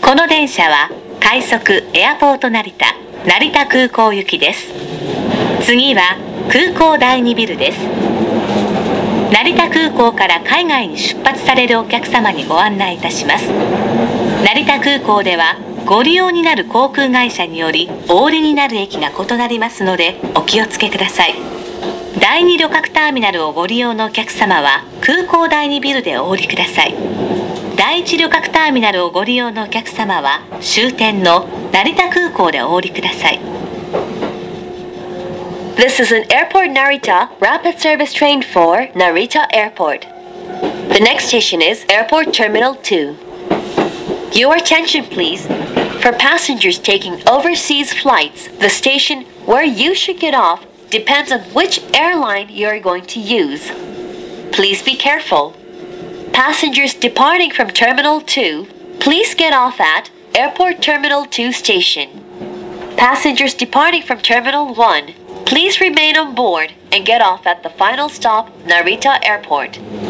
この電車は快速エアポート成田成田空港行きです。次は空港第2ビルです。成田空港から海外に出発されるお客様にご案内いたします。成田空港ではご利用になる航空会社によりお降りになる駅が異なりますのでお気をつけください。第2旅客ターミナルをご利用のお客様は空港第2ビルでお降りください。第1旅客ターミナルをご利用のお客様は終点の成田空港でお降りください。 This is an Airport Narita rapid service train for Narita Airport. The next station is Airport Terminal 2. Your attention please. For passengers taking overseas flights, the station where you should get off depends on which airline you are going to use. Please be careful. Passengers departing from Terminal 2, please get off at Airport Terminal 2 station. Passengers departing from Terminal 1, please remain on board and get off at the final stop, Narita Airport.